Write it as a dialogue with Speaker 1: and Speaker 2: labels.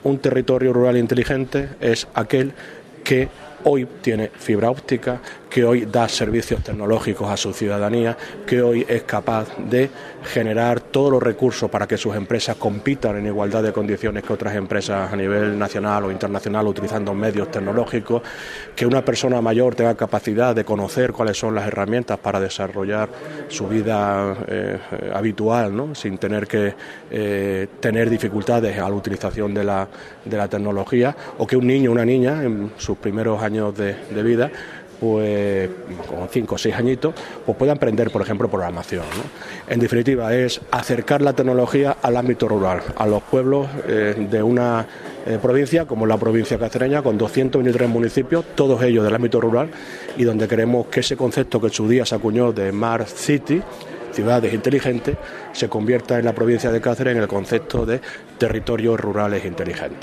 Speaker 1: un territorio rural inteligente es aquel que hoy tiene fibra óptica, que hoy da servicios tecnológicos a su ciudadanía, que hoy es capaz de generar todos los recursos para que sus empresas compitan en igualdad de condiciones que otras empresas a nivel nacional o internacional utilizando medios tecnológicos, que una persona mayor tenga capacidad de conocer cuáles son las herramientas para desarrollar su vida habitual, ¿no? Sin tener que tener dificultades a la utilización de la tecnología, o que un niño o una niña en sus primeros años de vida, pues con 5 o 6 añitos, pues puedan aprender, por ejemplo, programación, ¿no? En definitiva, es acercar la tecnología al ámbito rural, a los pueblos de una provincia como la provincia cacereña, con 223 municipios, todos ellos del ámbito rural, y donde queremos que ese concepto que en su día se acuñó de Smart City, ciudades inteligentes, se convierta en la provincia de Cáceres en el concepto de territorios rurales inteligentes.